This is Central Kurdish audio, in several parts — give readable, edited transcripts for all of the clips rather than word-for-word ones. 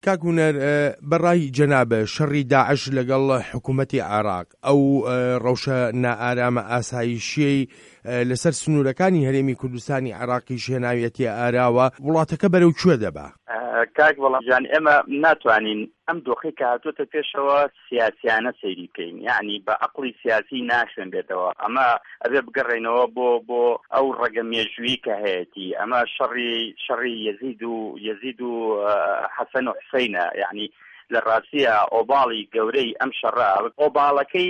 کاکوونەر بەڕای جەنابە شەڕی داعش لەگەڵ حکوومەتی عێراق ئەو ڕەوشە نائارامە ئاسایشیەی لەسەر سنوورەکانی هەرێمی کوردستانی عێراقی شێناویەتی ئاراوە وڵاتەکە بەرەو کوێ دەبا؟ کاک وەڵامجان ئێمە ناتوانین ئەم دۆخی کە هاتووەتە پێشەوە سیاسیانە سەیری بکەین، یعنی بە عەقڵی سیاسی ناشوێن بێتەوە. ئەمە ئەبێ بگەڕێنەوە بۆ ئەو ڕەگە مێژووی کە هەیەی، ئەمە شەڕی یەزید و حەسەن و حوسەینە، یعنی لە ڕاستیە ئۆباڵی گەورەی ئەم شەڕە ئۆباڵەکەی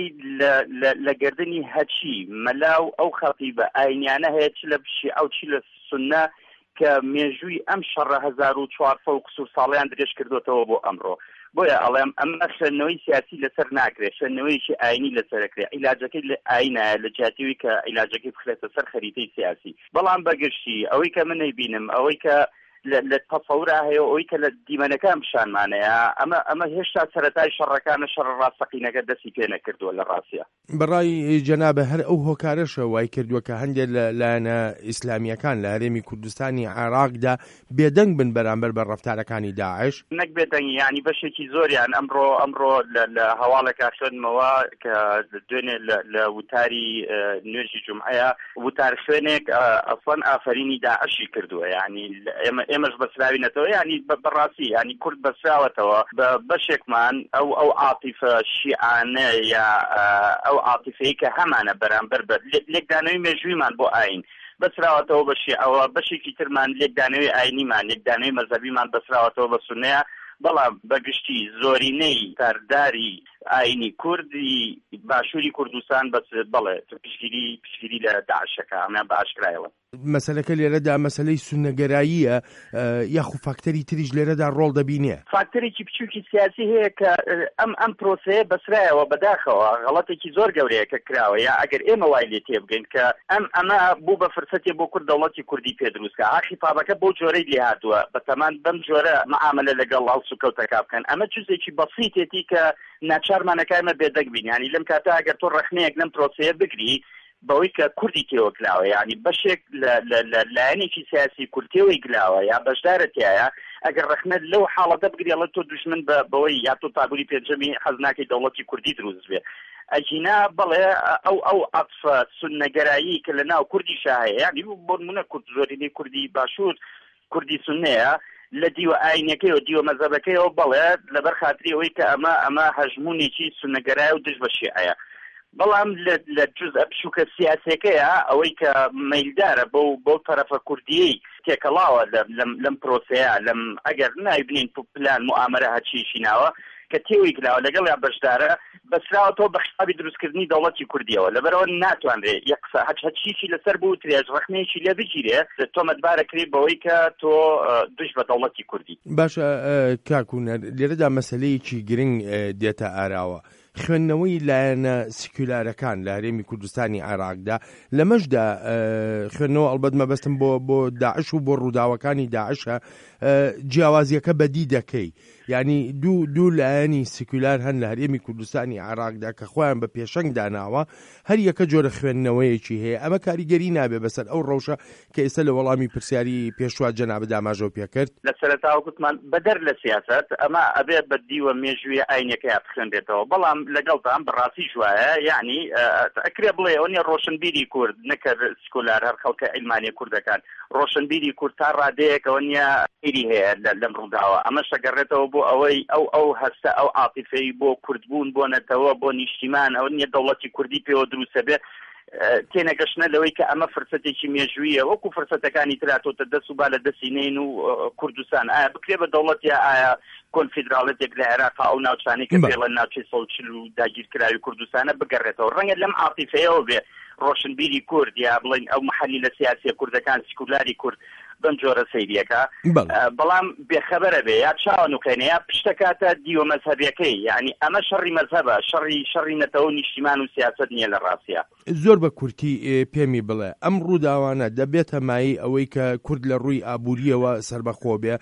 لە گردنی هەچی مەلاو ئەو خەتیبە ئاینیانە هەیە، چ لە شیعە و چی لە سوننە کە مێژووی ئەم شەڕە 1400 قسوور ساڵیان درێژ کردوتەوە بۆ ئەمڕۆ. بۆیە ئەڵێم ئەمە شوێنەوەی سیاسی لەسەر ناکرێت، شوێنەوەیشی ئاینی لەسەرەکرێت. عیلاجەکەی لە ئاینایە لە جیاتیوی کە عیلاجەکەی بخرێتە سەر خەریتەی سیاسی. بەڵام بەگشتی ئەوەی کە من نەیبینم، ئەوەی کە لە تەسەورا هەیە، ئەوەی کە لە دیمەنەکان پیشانمانەیە، ئەمە هێشتا سەرەتای شەڕەکانە شەڕ ڕاستەقینەکە دەستی پێ نەکردووە لە ڕاستیە. بەڕای جەنابە هەر ئەو هۆکارەشە وای کردووە کە هەندێک لایەنە ئیسلامیەکان لە هەرێمی کوردستانی عێراقدا بێدەنگ بن بەرامبەر بە ڕەفتارەکانی داعش. نەک بێدەنگی، یعنی بەشێکی زۆریان ئەمڕۆ لە هەواڵێکا خوێنمەوە کە دوێنێ لە وتاری نوێژی جومعەیە وتار خوێنێک ئەسڵەن ئافرینی داعشی کردووە، یعنی ئێمەش بەسراوینەتەوە، ینی بەڕاستی ینی کورد بەسراوەتەوە بە بەشێکمان ئەو عاتیفە شیعانە یا ئەو عاتیفەیە کە هەمانە بەرامبەر بە لێکدانەوەی مێژوویمان بۆ ئاین بەسراوەتەوە بە شیعەوە، بەشێکی ترمان لێکدانەوەی ئاینیمان لێکدانەوەی مەزهەبیمان بەسراوەتەوە بە سوننەیە. بەڵام بەگشتی زۆرینەی تارداری ئاینی کوردی باشووری کوردستان بەڵێ پشگیری لە داعشەکە ئەمیان بە ئاشکرایەوە. مەسەلەکە لێرەدا مەسەلەی سوننەگەراییە یاخو فاکتەری تریش لێرەدا ڕۆڵ دەبینێ. فاکتەرێکی بچووکی سیاسی هەیە کە ئەم پرۆسەیە بەسرایەوە بەداخەوە غەڵەتێکی زۆر گەورەیە کە کراوە، یا ئەگەر ئێمە وای لێ تێبگەین کە ئەمە بوو بە فرسەتێ بۆ کورد دەوڵەتی کوردی پێدروستکە، ئاخی فابەکە بۆ جۆرەی لێ هاتووە بەتەمان بەم جۆرە مەعاملە لەگەڵ هەڵس و کەوتەکە بکەن. ئەمە جزێکی بەسیطێتی کە ناچارمانەکایمە بێدەنگ بین، ینی لەم کاتە ئەگەر تۆ ڕەخنەیەک لەم پرۆسەیە بگری بەوەی کە کوردی تێوە کلاوە، یعنی بەشێک لە لایەنێکی سیاسی کورتێوەی گلاوە یا بەشدارەتیایە، ئەگەر ڕەخنەت لەو حاڵەتە بگریڵە تۆ دوژمن بەوەی یا تۆ تابووری پێنجەمی حەزناکەی دەوڵەتی کوردی دروست بێ. ئەجینا بڵێ ئەو عەتفە سوننەگەرایی کە لە ناو کوردیشا هەیە، یعنی بۆ نمونە کورد زۆرینەی کوردی باشوور کوردی سوننەیە لە دیوە ئاینەکەی و دیوە مەزهەبەکەیەوە، بڵێ لەبەر خاتری ئەوەی کە ئەمە هەژمونێکی سوننەگەرایە و دژ بە شیعەیە. بەڵام لە جزء بچووکە سیاسەکەیە ئەوەی کە مەیلدارە بۆ تەرەفە کوردیی تێکەڵاوە لەم پرۆسەیە، لەم ئەگەر نایبنین پلان موامەرە هەچیشی ناوە کە تێوی کلاوە لەگەڵ یا بەشدارە بەسراوەتەوە بە حسابی دروستکردنی دەوڵەتی کوردیەوە، لەبەرەوە ناتوانرێت یەک قسە هەچیشی لەسەر بوو ترێژ ڕەخنەیەکی لێ بگیرێ تۆمەتبارەکری بەوەی کە تۆ دوش بە دەوڵەتی کوردی. باشە کاکوونەر، لێرەدا مەسەلەیەکی گرنگ دێتە ئاراوە، خوێندنەوەی لایەنە سیکولارەکان لە هەرێمی کوردستانی عێراقدا لەمەشدا خوێندنەوە ئەڵبەت مەبەستم بۆ داعش و بۆ ڕووداوەکانی داعشە جیاوازیەکە بەدی دەکەی، یعنی دوو لایەنی سیکولار هەن لە هەرێمی کوردستانی عێراقدا کە خۆیان بە پێشەنگ داناوە هەر یەکە جۆرە خوێندنەوەیەکی هەیە. ئەمە کاریگەری نابێ بەسەر ئەو ڕەوشە کە ئێستا لە وەڵامی پرسیاری پێشوا جەنابە داماژەوە پێکرد. لە سەرەتاوە گوتمان بەدەر لە سیاسەت ئەمە ئەبێ بە دیوە مێژووی ئاینەکەی بخوێنرێتەوە، بەڵام لەگەڵتان بەڕاستی جوایە، یعنی ئەکرێ بڵێ ئەوە نیە ڕۆشنبیری کورد نەکرد سکولار هەر خەڵکە عیلمانی کوردەکان، ڕۆشنبیری کورد تا ڕادەیەکەوە نیە ئیری هەیە لەم ڕووداوە. ئەمە شەگەڕێتەوە بۆ ئەوەی ئەو هەستە ئەو عاتیفەی بۆ کوردبوون بۆ نەتەوە بۆ نیشتیمان ئەوە نیە دەوڵەتی کوردی پێوە دروستە بێ، تێنەگەشتنە لەوەی کە ئەمە فرسەتێکی مێژوویە وەکو فرسەتەکانی تراتۆتە دەست و با لە دەستی نین و کوردستان. ئایا بکرێ بە دەوڵەت یا ئایا کۆنفیدراڵەتێک لە عێراق ئەو ناوچانەی کە پێڵە ناوچەی 140 داگیرکراوی کوردستانە بگەڕێتەوە، ڕەنگە لەم عاتیفەیەوە بێ ڕۆشنبیری کورد یا بڵین ئەو محەلی لە سیاسی کوردەکان سیکولاری کورد بەم جۆرە سەیریەکە، بەڵام بێخەبەرە بێ یا چاوەنوکەینە یا پشتەکاتە دیوە مەزهەبیەکەی، یعنی ئەمە شەڕی مەزهەبە، شەڕی نەتەوە نیشتیمان و سیاست نییە لە ڕاستیە. زۆر بە کورتی پێمی بڵێ ئەم ڕووداوانە دەبێتە مای ئەوەی کە کورد لە ڕووی ئابووریەوە سەربەخۆ بێ،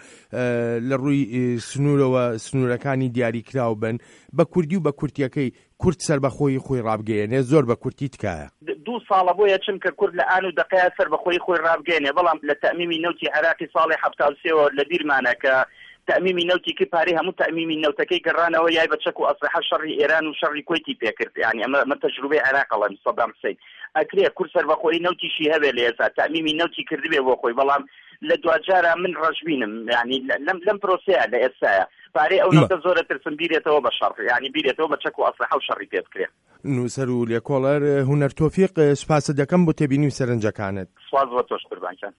لە ڕووی سنوورەوە سنوورەکانی دیاریکراو بن، بە کوردی و بە کورتیەکەی کورد سەربەخۆی خۆی ڕابگەیەنێ، زۆر بە کورتی تکایە. 2 ساڵە بۆیە چونکە کورد لە ئان و دەقەیە سەربەخۆی خۆی ڕابگەیەنێ، بەڵام لە تەئمیمی نەوتی عێراقی ساڵی 73 لە بیرمانە کە تأمیمی نەوتی کرد پارەی هەموو تأمیمی نەوتەکەی گەڕانەوە یای بە چەک و ئەسلحە شەڕی ئێران و شەڕی کوێتی پێکرد یعنی ئەمە تەجروبەی عێراقەڵەم سەدام حوسێن ئەکرێ کورد سەربەخۆیی نەوتیشی هەبێ لە ئێستا تأمیمی نەوتی کردبێ بۆ خۆی بەڵام لە دوجارە من ڕەشبینم ینی لەم پرۆسەیە لە ئێستاە پارەی ئەو نەوتە زۆرە ترسم بیرێتەوە بە شەڕ ینی بیرێتەوە بە چەک و ئەسلحە و شەڕی پێ بکرێ. نووسەر و لێکۆڵەر هونەر تۆفیق سوپاسە دەکەم بۆ تێبینی و سەرنجەکانت. سواز بە تۆش قوربانکان.